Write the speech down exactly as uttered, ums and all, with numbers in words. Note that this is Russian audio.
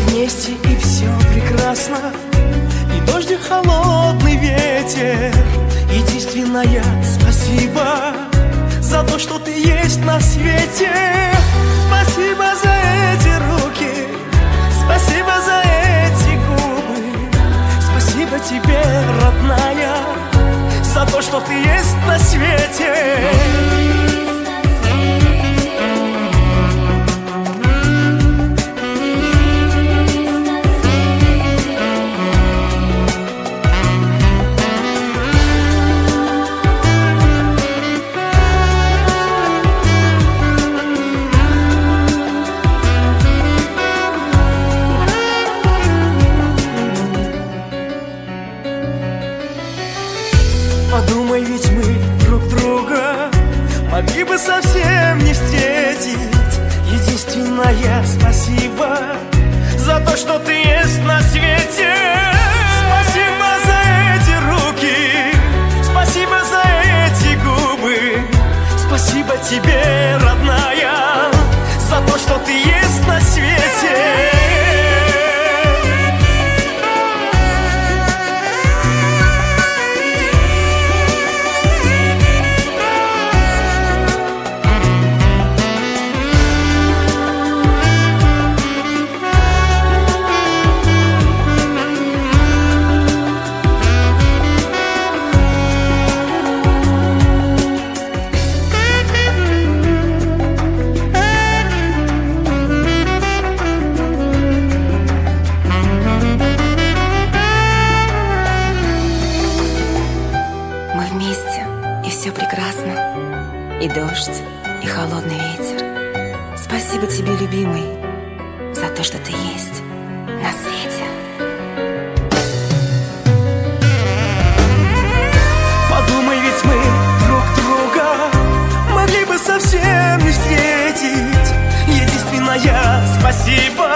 вместе, и все прекрасно. И дождь, и холодный ветер. Единственное, спасибо за то, что ты есть на свете. Спасибо за эти руки, спасибо за эти губы. Спасибо тебе, родная, за то, что ты есть на свете. Подумай, ведь мы друг друга могли бы совсем не встретить. Единственное, спасибо за то, что ты есть на свете. Спасибо за эти руки, спасибо за эти губы. Спасибо тебе, родная, за то, что ты есть на свете. И дождь, и холодный ветер. Спасибо тебе, любимый, за то, что ты есть на свете. Подумай, ведь мы друг друга могли бы совсем не встретить. Единственное, спасибо